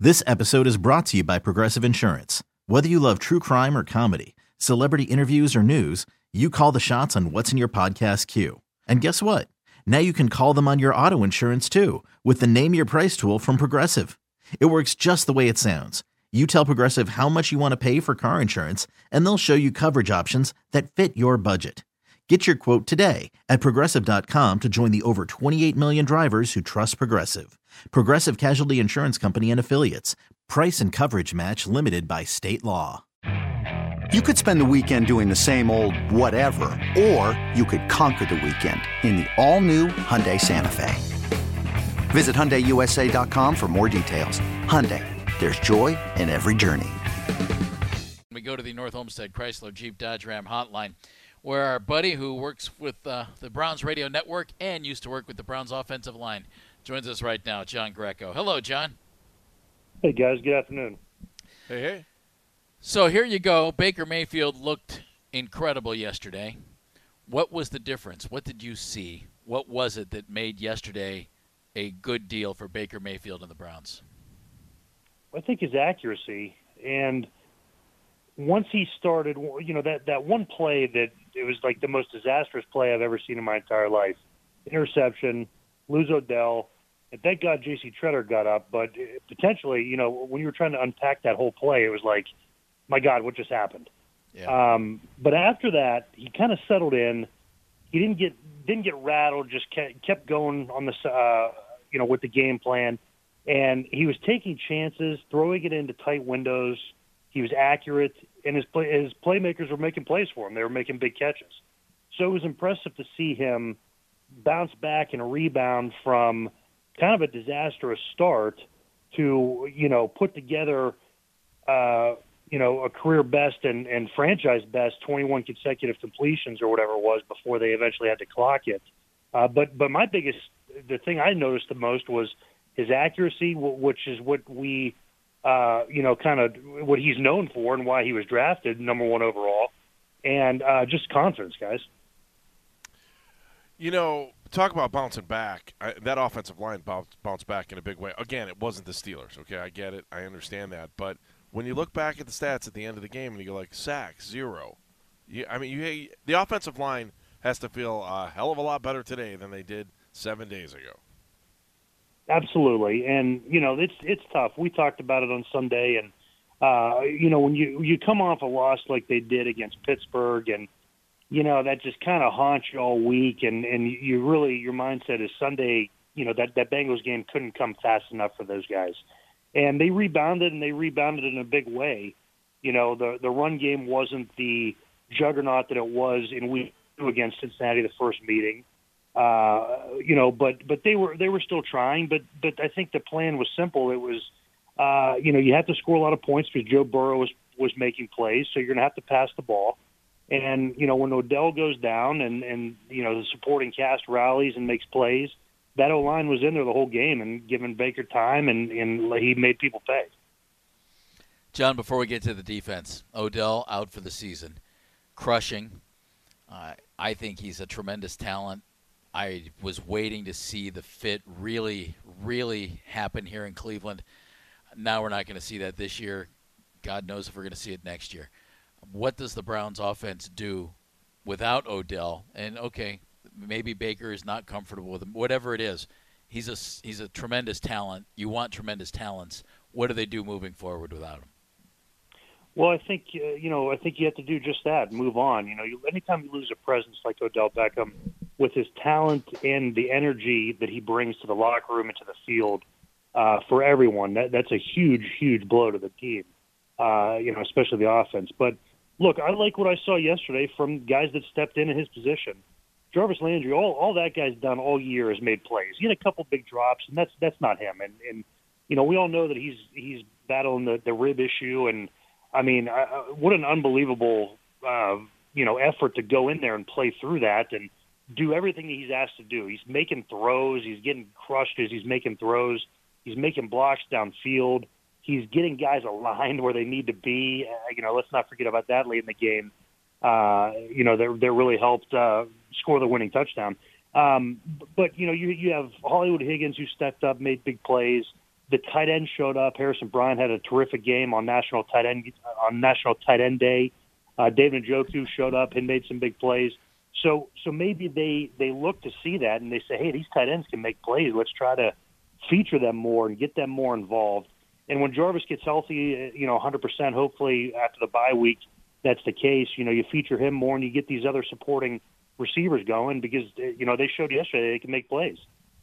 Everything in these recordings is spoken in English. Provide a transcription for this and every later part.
This episode is brought to you by Progressive Insurance. Whether you love true crime or comedy, celebrity interviews or news, you call the shots on what's in your podcast queue. And guess what? Now you can call them on your auto insurance too with the Name Your Price tool from Progressive. It works just the way it sounds. You tell Progressive how much you want to pay for car insurance, and they'll show you coverage options that fit your budget. Get your quote today at Progressive.com to join the over 28 million drivers who trust Progressive. Progressive Casualty Insurance Company and Affiliates. Price and coverage match limited by state law. You could spend the weekend doing the same old whatever, or you could conquer the weekend in the all-new Hyundai Santa Fe. Visit HyundaiUSA.com for more details. Hyundai, there's joy in every journey. We go to the North Olmsted Chrysler Jeep Dodge Ram hotline, where our buddy who works with the Browns radio network and used to work with the Browns offensive line joins us right now, John Greco. Hello, John. Hey, guys. Good afternoon. Hey. So here you go. Baker Mayfield looked incredible yesterday. What was the difference? What did you see? What was it that made yesterday a good deal for Baker Mayfield and the Browns? I think his accuracy. And once he started, that one play that it was like the most disastrous play I've ever seen in my entire life. Interception, lose Odell, and thank God J.C. Treader got up. But potentially, when you were trying to unpack that whole play, it was like, my God, what just happened? Yeah. But after that, he kind of settled in. He didn't get rattled. Just kept going on the with the game plan, and he was taking chances, throwing it into tight windows. He was accurate, and his playmakers were making plays for him. They were making big catches. So it was impressive to see him bounce back and rebound from kind of a disastrous start to put together a career best and franchise best 21 consecutive completions or whatever it was before they eventually had to clock it. But the thing I noticed the most was his accuracy, which is what we, kind of what he's known for and why he was drafted number one overall, and just confidence, guys. Talk about bouncing back. That offensive line bounced back in a big way. Again, it wasn't the Steelers, okay? I get it. I understand that. But when you look back at the stats at the end of the game and you go like, sacks, 0. The offensive line has to feel a hell of a lot better today than they did 7 days ago. Absolutely. And, it's tough. We talked about it on Sunday. And, when you come off a loss like they did against Pittsburgh and, that just kind of haunts you all week. And you really, your mindset is Sunday, that Bengals game couldn't come fast enough for those guys. And they rebounded, in a big way. The run game wasn't the juggernaut that it was in week 2 against Cincinnati, the first meeting. But they were still trying. But I think the plan was simple. It was, you have to score a lot of points because Joe Burrow was making plays, so you're going to have to pass the ball. And, when Odell goes down and the supporting cast rallies and makes plays, that O-line was in there the whole game and giving Baker time, and he made people pay. John, before we get to the defense, Odell out for the season, crushing. I think he's a tremendous talent. I was waiting to see the fit really, really happen here in Cleveland. Now we're not going to see that this year. God knows if we're going to see it next year. What does the Browns offense do without Odell? And, okay, maybe Baker is not comfortable with him. Whatever it is, he's a tremendous talent. You want tremendous talents. What do they do moving forward without him? Well, I think you have to do just that, move on. Anytime you lose a presence like Odell Beckham, with his talent and the energy that he brings to the locker room and to the field, for everyone, that's a huge, huge blow to the team, especially the offense. But look, I like what I saw yesterday from guys that stepped in his position. Jarvis Landry, all that guy's done all year is made plays. He had a couple big drops, and that's not him. And we all know that he's battling the rib issue, and what an unbelievable effort to go in there and play through that and do everything that he's asked to do. He's making throws. He's getting crushed as he's making throws. He's making blocks downfield. He's getting guys aligned where they need to be. Let's not forget about that late in the game. That really helped score the winning touchdown. But you have Hollywood Higgins who stepped up, made big plays. The tight end showed up. Harrison Bryant had a terrific game on National Tight End Day. David Njoku showed up and made some big plays. So maybe they look to see that and they say, hey, these tight ends can make plays. Let's try to feature them more and get them more involved. And when Jarvis gets healthy, 100%, hopefully after the bye week, that's the case. You feature him more and you get these other supporting receivers going because, they showed yesterday they can make plays.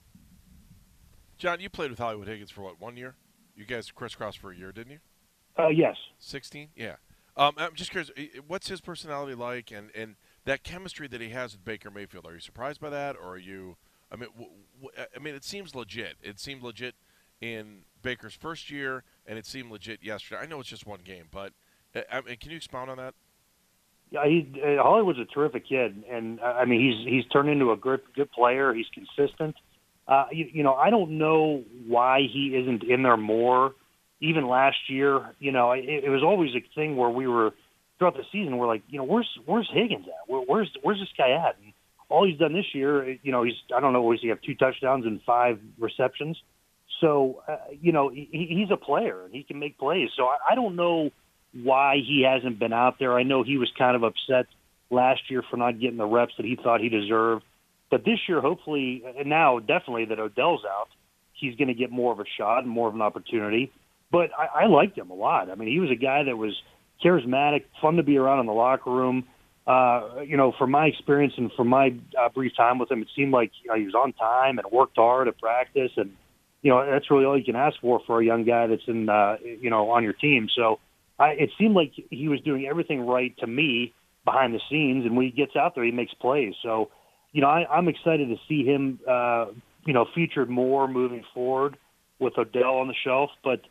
John, you played with Hollywood Higgins for, 1 year? You guys crisscrossed for a year, didn't you? Yes. 16? Yeah. I'm just curious, what's his personality like and that chemistry that he has with Baker Mayfield? Are you surprised by that, or are you – I mean, it seems legit. It seemed legit in Baker's first year, and it seemed legit yesterday. I know it's just one game, but can you expound on that? Yeah, Hollywood's a terrific kid, and he's turned into a good player. He's consistent. I don't know why he isn't in there more. Even last year, it was always a thing where we were throughout the season. We're like, where's Higgins at? Where's this guy at? And all he's done this year, I don't know, was he have 2 touchdowns and 5 receptions? So, he's a player and he can make plays. So I don't know why he hasn't been out there. I know he was kind of upset last year for not getting the reps that he thought he deserved. But this year, hopefully, and now definitely that Odell's out, he's going to get more of a shot and more of an opportunity. But I liked him a lot. I mean, he was a guy that was charismatic, fun to be around in the locker room. From my experience and from my brief time with him, it seemed like he was on time and worked hard at practice. And, that's really all you can ask for a young guy that's in, on your team. So it seemed like he was doing everything right to me behind the scenes. And when he gets out there, he makes plays. So, I'm excited to see him, featured more moving forward with Odell on the shelf. But,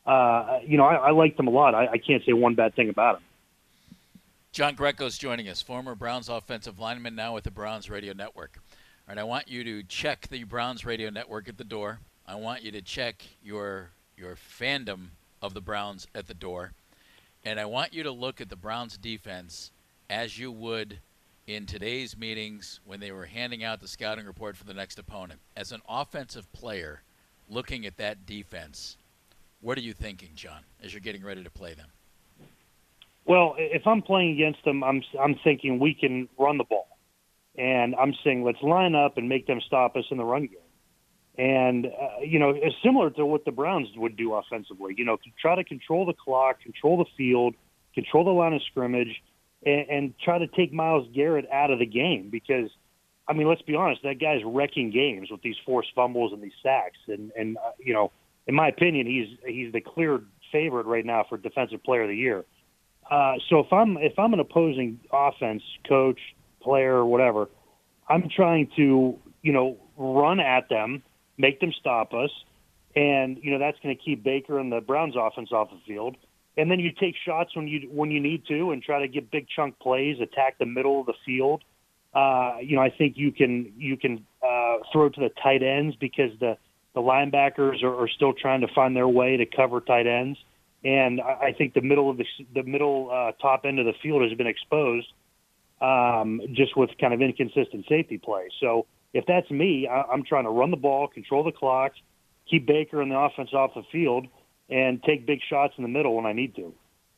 I liked him a lot. I can't say one bad thing about him. John Greco's joining us, former Browns offensive lineman, now with the Browns Radio Network. All right, I want you to check the Browns Radio Network at the door. I want you to check your fandom of the Browns at the door. And I want you to look at the Browns defense as you would in today's meetings when they were handing out the scouting report for the next opponent. As an offensive player looking at that defense, what are you thinking, John, as you're getting ready to play them? Well, if I'm playing against them, I'm thinking we can run the ball. And I'm saying let's line up and make them stop us in the run game. And, it's similar to what the Browns would do offensively. To try to control the clock, control the field, control the line of scrimmage, and try to take Myles Garrett out of the game. Because, let's be honest, that guy's wrecking games with these forced fumbles and these sacks. And in my opinion, he's the clear favorite right now for Defensive Player of the Year. So if I'm an opposing offense coach, player, whatever, I'm trying to run at them, make them stop us, and that's going to keep Baker and the Browns offense off the field. And then you take shots when you need to, and try to get big chunk plays, attack the middle of the field. I think you can throw to the tight ends because the linebackers are still trying to find their way to cover tight ends. And I think the middle top end of the field has been exposed just with kind of inconsistent safety play. So if that's me, I'm trying to run the ball, control the clock, keep Baker and the offense off the field, and take big shots in the middle when I need to.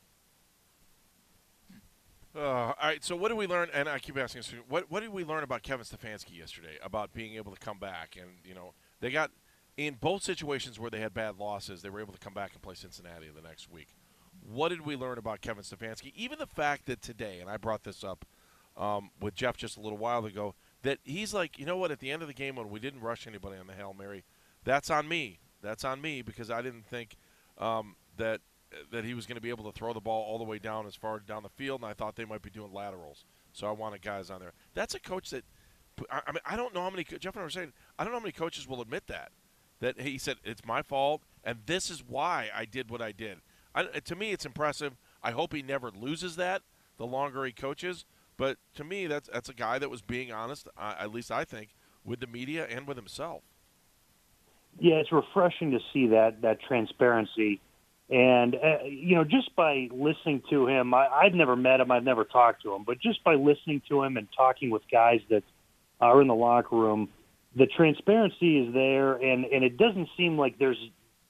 All right, so what did we learn? And I keep asking this, what did we learn about Kevin Stefanski yesterday about being able to come back? And, they got – in both situations where they had bad losses, they were able to come back and play Cincinnati the next week. What did we learn about Kevin Stefanski? Even the fact that today, and I brought this up with Jeff just a little while ago, that he's like, at the end of the game when we didn't rush anybody on the Hail Mary, that's on me. That's on me because I didn't think that he was going to be able to throw the ball all the way down as far down the field, and I thought they might be doing laterals. So I wanted guys on there. That's a coach that I don't know how many – Jeff and I were saying, I don't know how many coaches will admit that he said, it's my fault, and this is why I did what I did. To me, it's impressive. I hope he never loses that the longer he coaches. But to me, that's a guy that was being honest, at least I think, with the media and with himself. Yeah, it's refreshing to see that transparency. And, just by listening to him, I've never met him, I've never talked to him, but just by listening to him and talking with guys that are in the locker room, the transparency is there, and it doesn't seem like there's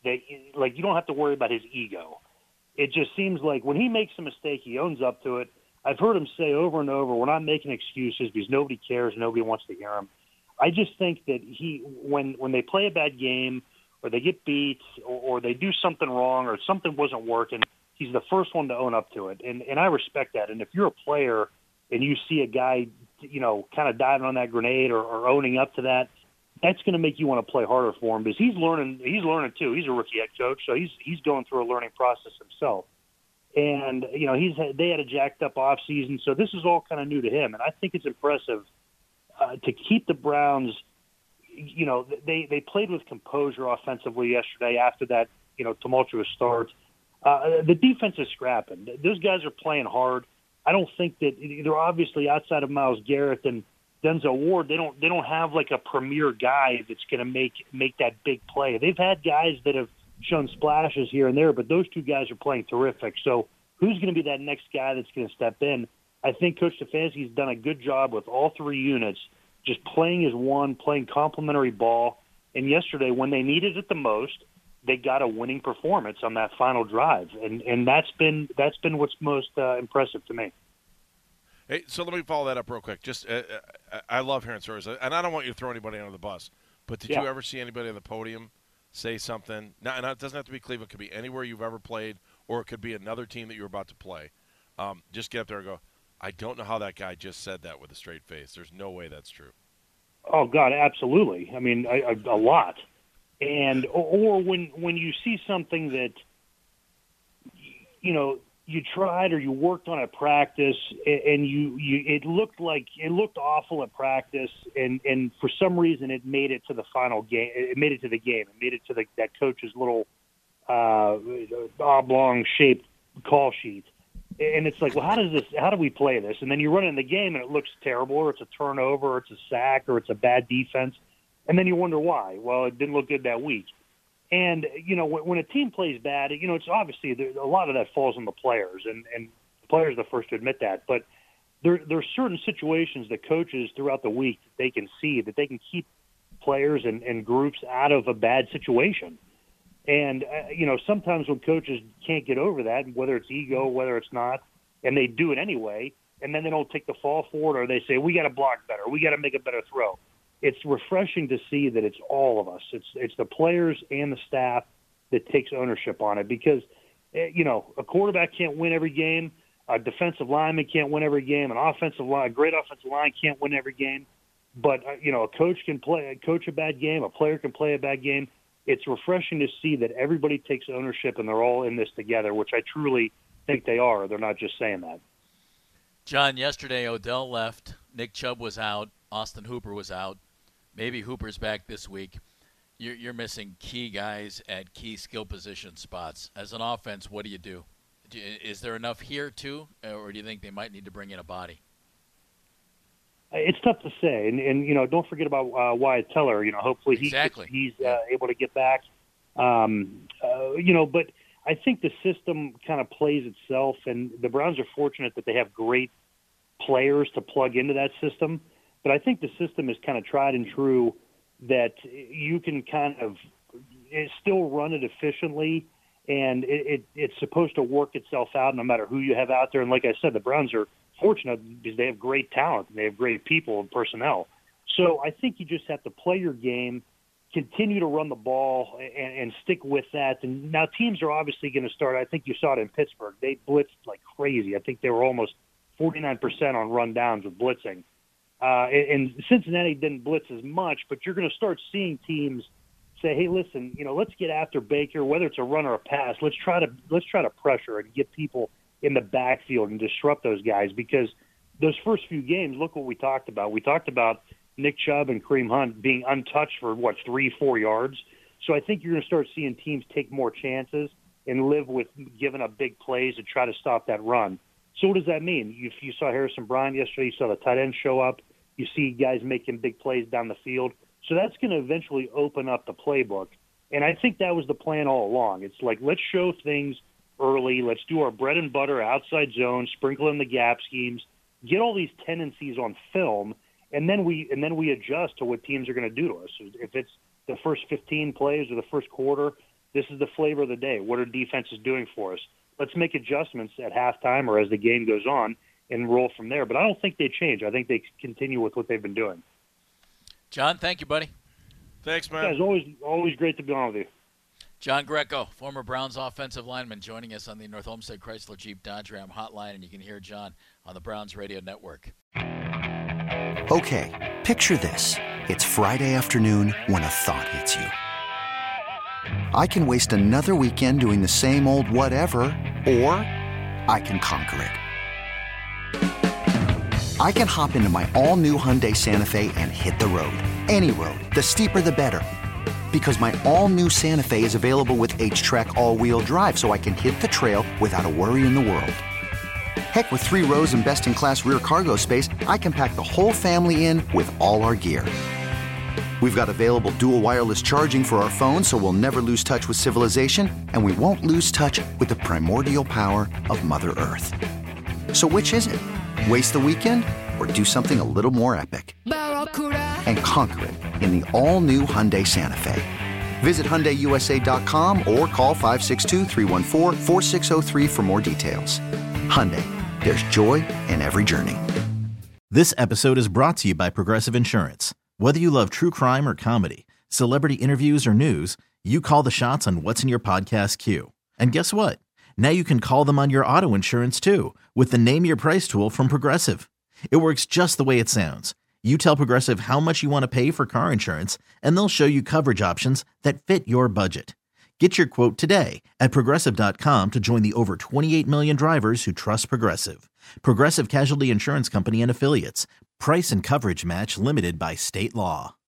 that, like, you don't have to worry about his ego. It just seems like when he makes a mistake, he owns up to it. I've heard him say over and over, we're not making excuses because nobody cares, nobody wants to hear him. I just think that when they play a bad game or they get beat or they do something wrong or something wasn't working, he's the first one to own up to it. And I respect that. And if you're a player and you see a guy, kind of diving on that grenade or owning up to that, that's going to make you want to play harder for him because he's learning too. He's a rookie head coach, so he's going through a learning process himself. And, they had a jacked up off season, so this is all kind of new to him. And I think it's impressive to keep the Browns, they played with composure offensively yesterday after that, tumultuous start. The defense is scrapping. Those guys are playing hard. I don't think that they're obviously outside of Myles Garrett and Denzel Ward. They don't have like a premier guy that's going to make that big play. They've had guys that have shown splashes here and there, but those two guys are playing terrific. So who's going to be that next guy that's going to step in? I think Coach Stefanski's done a good job with all three units, just playing as one, playing complementary ball. And yesterday, when they needed it the most, they got a winning performance on that final drive, and that's been what's most impressive to me. Hey, so let me follow that up real quick. Just I love hearing stories, and I don't want you to throw anybody under the bus, but did you ever see anybody on the podium say something? Now, and it doesn't have to be Cleveland. It could be anywhere you've ever played, or it could be another team that you're about to play. Just get up there and go, I don't know how that guy just said that with a straight face. There's no way that's true. Oh, God, absolutely. I mean, a lot. And or when you see something that, you tried or you worked on at practice and it looked awful at practice and for some reason it made it to the final game. It made it to the game. It made it to that coach's little oblong shaped call sheet. And it's like, well, how do we play this? And then you run in the game and it looks terrible, or it's a turnover, or it's a sack, or it's a bad defense. And then you wonder why. Well, it didn't look good that week. And, when a team plays bad, it's obviously a lot of that falls on the players, and the players are the first to admit that. But there are certain situations that coaches throughout the week that they can see that they can keep players and groups out of a bad situation. And, sometimes when coaches can't get over that, whether it's ego, whether it's not, and they do it anyway, and then they don't take the fall for it, or they say, we got to block better, we got to make a better throw. It's refreshing to see that it's all of us. It's the players and the staff that takes ownership on it because, a quarterback can't win every game, a defensive lineman can't win every game, a great offensive line can't win every game, but, a coach can coach a bad game, a player can play a bad game. It's refreshing to see that everybody takes ownership and they're all in this together, which I truly think they are. They're not just saying that. John, yesterday Odell left. Nick Chubb was out. Austin Hooper was out. Maybe Hooper's back this week. You're missing key guys at key skill position spots. As an offense, what do you do? Is there enough here, too, or do you think they might need to bring in a body? It's tough to say, and don't forget about Wyatt Teller. Hopefully he's able to get back. But I think the system kind of plays itself, and the Browns are fortunate that they have great players to plug into that system. But I think the system is kind of tried and true that you can kind of still run it efficiently, and it's supposed to work itself out no matter who you have out there. And like I said, the Browns are fortunate because they have great talent and they have great people and personnel. So I think you just have to play your game, continue to run the ball, and stick with that. And now teams are obviously going to start. I think you saw it in Pittsburgh. They blitzed like crazy. I think they were almost 49% on run downs with blitzing. And Cincinnati didn't blitz as much, but you're going to start seeing teams say, "Hey, listen, let's get after Baker, whether it's a run or a pass. Let's try to pressure and get people in the backfield and disrupt those guys." Because those first few games, look what we talked about. We talked about Nick Chubb and Kareem Hunt being untouched for 3-4 yards. So I think you're going to start seeing teams take more chances and live with giving up big plays to try to stop that run. So what does that mean? You saw Harrison Bryant yesterday. You saw the tight end show up. You see guys making big plays down the field. So that's going to eventually open up the playbook. And I think that was the plan all along. It's like, let's show things early. Let's do our bread and butter outside zone, sprinkle in the gap schemes, get all these tendencies on film, and then we adjust to what teams are going to do to us. If it's the first 15 plays or the first quarter, This is the flavor of the day. What are defenses doing for us? Let's make adjustments at halftime or as the game goes on and roll from there. But I don't think they change. I think they continue with what they've been doing. John, thank you, buddy. Thanks, man. Guys, always great to be on with you. John Greco, former Browns offensive lineman, joining us on the North Olmsted Chrysler Jeep Dodge Ram hotline, and you can hear John on the Browns Radio Network. Okay, picture this. It's Friday afternoon when a thought hits you. I can waste another weekend doing the same old whatever, or I can conquer it. I can hop into my all-new Hyundai Santa Fe and hit the road. Any road. The steeper, the better. Because my all-new Santa Fe is available with H-Track all-wheel drive, so I can hit the trail without a worry in the world. Heck, with 3 rows and best-in-class rear cargo space, I can pack the whole family in with all our gear. We've got available dual wireless charging for our phones, so we'll never lose touch with civilization, and we won't lose touch with the primordial power of Mother Earth. So which is it? Waste the weekend or do something a little more epic? And conquer it in the all-new Hyundai Santa Fe. Visit HyundaiUSA.com or call 562-314-4603 for more details. Hyundai, there's joy in every journey. This episode is brought to you by Progressive Insurance. Whether you love true crime or comedy, celebrity interviews or news, you call the shots on what's in your podcast queue. And guess what? Now you can call them on your auto insurance too with the Name Your Price tool from Progressive. It works just the way it sounds. You tell Progressive how much you want to pay for car insurance, and they'll show you coverage options that fit your budget. Get your quote today at Progressive.com to join the over 28 million drivers who trust Progressive. Progressive Casualty Insurance Company and Affiliates. Price and coverage match limited by state law.